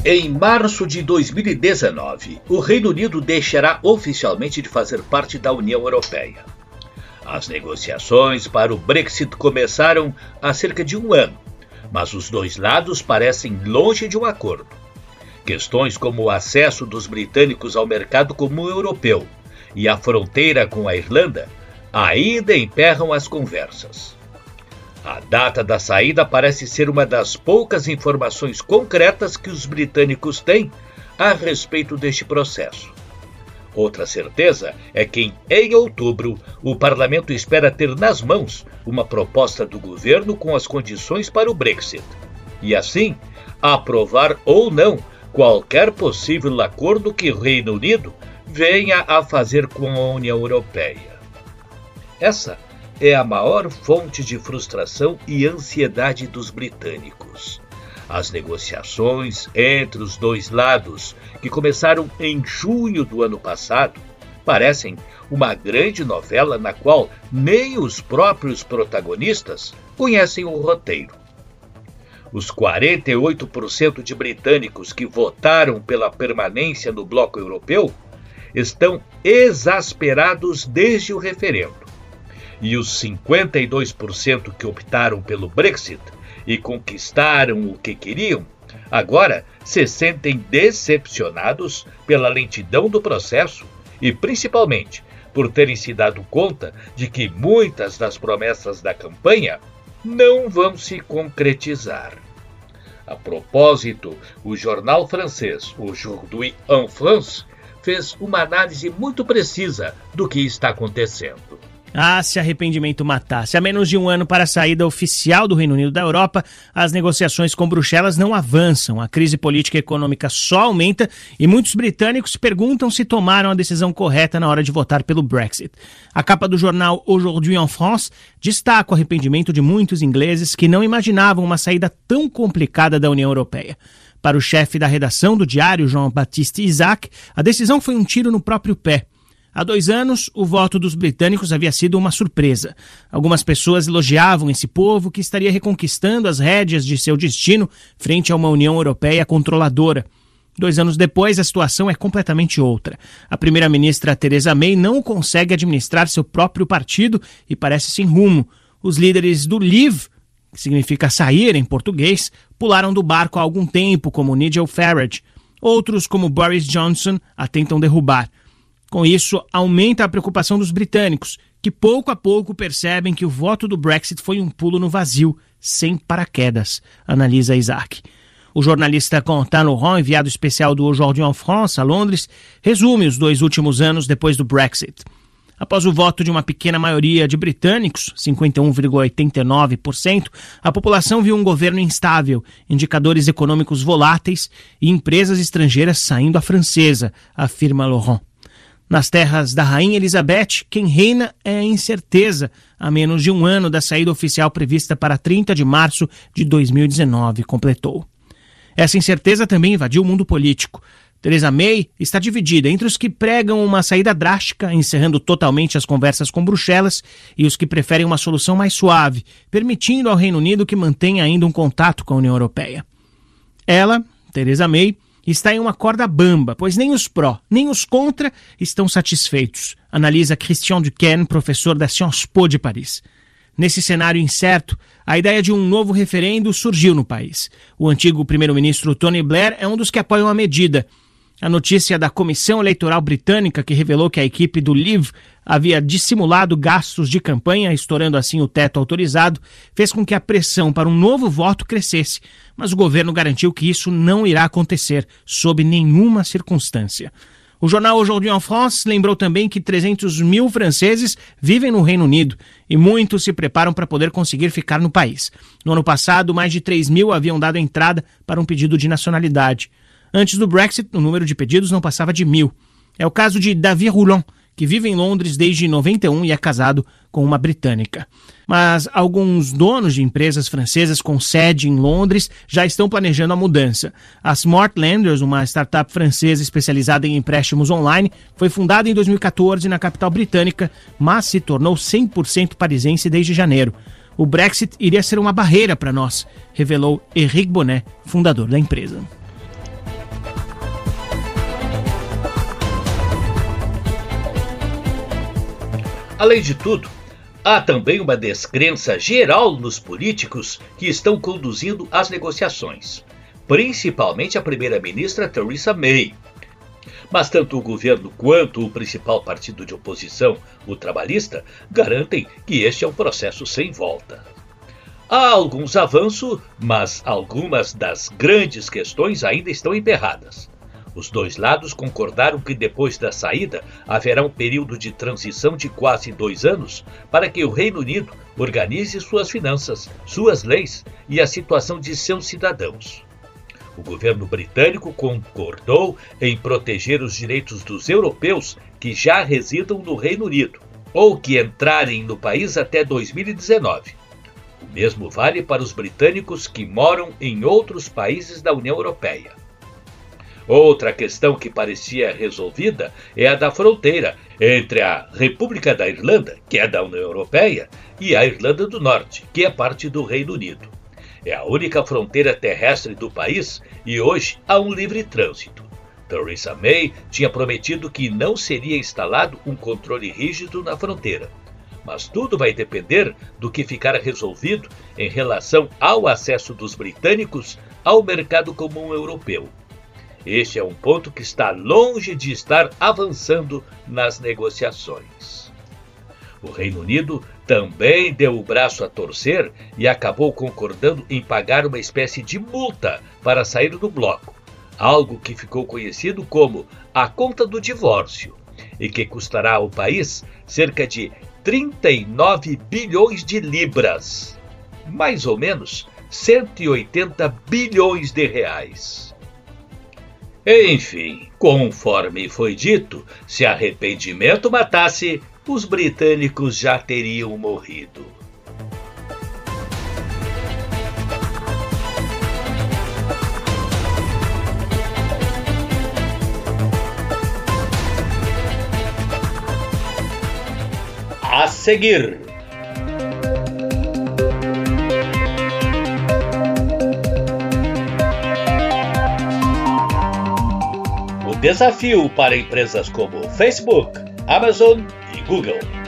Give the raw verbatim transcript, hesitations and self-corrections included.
Em março de dois mil e dezenove, o Reino Unido deixará oficialmente de fazer parte da União Europeia. As negociações para o Brexit começaram há cerca de um ano, mas os dois lados parecem longe de um acordo. Questões como o acesso dos britânicos ao mercado comum europeu e a fronteira com a Irlanda ainda emperram as conversas. A data da saída parece ser uma das poucas informações concretas que os britânicos têm a respeito deste processo. Outra certeza é que, em outubro, o parlamento espera ter nas mãos uma proposta do governo com as condições para o Brexit, e assim, aprovar ou não qualquer possível acordo que o Reino Unido venha a fazer com a União Europeia. Essa é a maior fonte de frustração e ansiedade dos britânicos. As negociações entre os dois lados, que começaram em junho do ano passado, parecem uma grande novela na qual nem os próprios protagonistas conhecem o roteiro. Os quarenta e oito por cento de britânicos que votaram pela permanência no bloco europeu estão exasperados desde o referendo. E os cinquenta e dois por cento que optaram pelo Brexit e conquistaram o que queriam, agora se sentem decepcionados pela lentidão do processo e, principalmente, por terem se dado conta de que muitas das promessas da campanha não vão se concretizar. A propósito, o jornal francês Aujourd'hui en France fez uma análise muito precisa do que está acontecendo. Ah, se arrependimento matasse. Há menos de um ano para a saída oficial do Reino Unido da Europa, as negociações com Bruxelas não avançam. A crise política e econômica só aumenta e muitos britânicos se perguntam se tomaram a decisão correta na hora de votar pelo Brexit. A capa do jornal Aujourd'hui en France destaca o arrependimento de muitos ingleses que não imaginavam uma saída tão complicada da União Europeia. Para o chefe da redação do diário, Jean-Baptiste Isaac, a decisão foi um tiro no próprio pé. Há dois anos, o voto dos britânicos havia sido uma surpresa. Algumas pessoas elogiavam esse povo que estaria reconquistando as rédeas de seu destino frente a uma União Europeia controladora. Dois anos depois, a situação é completamente outra. A primeira-ministra Theresa May não consegue administrar seu próprio partido e parece sem rumo. Os líderes do Leave, que significa sair em português, pularam do barco há algum tempo, como Nigel Farage. Outros, como Boris Johnson, a tentam derrubar. Com isso, aumenta a preocupação dos britânicos, que pouco a pouco percebem que o voto do Brexit foi um pulo no vazio, sem paraquedas, analisa Isaac. O jornalista Quentin Laurent, enviado especial do Aujourd'hui en France, a Londres, resume os dois últimos anos depois do Brexit. Após o voto de uma pequena maioria de britânicos, cinquenta e um vírgula oitenta e nove por cento, a população viu um governo instável, indicadores econômicos voláteis e empresas estrangeiras saindo à francesa, afirma Laurent. Nas terras da Rainha Elizabeth, quem reina é a incerteza, a menos de um ano da saída oficial prevista para trinta de março de dois mil e dezenove, completou. Essa incerteza também invadiu o mundo político. Theresa May está dividida entre os que pregam uma saída drástica, encerrando totalmente as conversas com Bruxelas, e os que preferem uma solução mais suave, permitindo ao Reino Unido que mantenha ainda um contato com a União Europeia. Ela, Theresa May, está em uma corda bamba, pois nem os pró, nem os contra estão satisfeitos, analisa Christian Duquesne, professor da Sciences Po de Paris. Nesse cenário incerto, a ideia de um novo referendo surgiu no país. O antigo primeiro-ministro Tony Blair é um dos que apoiam a medida. A notícia da Comissão Eleitoral Britânica, que revelou que a equipe do Leave havia dissimulado gastos de campanha, estourando assim o teto autorizado, fez com que a pressão para um novo voto crescesse, mas o governo garantiu que isso não irá acontecer, sob nenhuma circunstância. O jornal Aujourd'hui en France lembrou também que trezentos mil franceses vivem no Reino Unido e muitos se preparam para poder conseguir ficar no país. No ano passado, mais de três mil haviam dado entrada para um pedido de nacionalidade. Antes do Brexit, o número de pedidos não passava de mil. É o caso de David Rouland, que vive em Londres desde noventa e um e é casado com uma britânica. Mas alguns donos de empresas francesas com sede em Londres já estão planejando a mudança. A Smart Lenders, uma startup francesa especializada em empréstimos online, foi fundada em dois mil e catorze na capital britânica, mas se tornou cem por cento parisense desde janeiro. O Brexit iria ser uma barreira para nós, revelou Eric Bonnet, fundador da empresa. Além de tudo, há também uma descrença geral nos políticos que estão conduzindo as negociações, principalmente a primeira-ministra Theresa May. Mas tanto o governo quanto o principal partido de oposição, o Trabalhista, garantem que este é um processo sem volta. Há alguns avanços, mas algumas das grandes questões ainda estão emperradas. Os dois lados concordaram que depois da saída haverá um período de transição de quase dois anos para que o Reino Unido organize suas finanças, suas leis e a situação de seus cidadãos. O governo britânico concordou em proteger os direitos dos europeus que já residam no Reino Unido ou que entrarem no país até dois mil e dezenove. O mesmo vale para os britânicos que moram em outros países da União Europeia. Outra questão que parecia resolvida é a da fronteira entre a República da Irlanda, que é da União Europeia, e a Irlanda do Norte, que é parte do Reino Unido. É a única fronteira terrestre do país e hoje há um livre trânsito. Theresa May tinha prometido que não seria instalado um controle rígido na fronteira. Mas tudo vai depender do que ficar resolvido em relação ao acesso dos britânicos ao mercado comum europeu. Este é um ponto que está longe de estar avançando nas negociações. O Reino Unido também deu o braço a torcer e acabou concordando em pagar uma espécie de multa para sair do bloco, algo que ficou conhecido como a conta do divórcio, e que custará ao país cerca de trinta e nove bilhões de libras, mais ou menos cento e oitenta bilhões de reais. Enfim, conforme foi dito, se arrependimento matasse, os britânicos já teriam morrido. A seguir. O desafio para empresas como Facebook, Amazon e Google.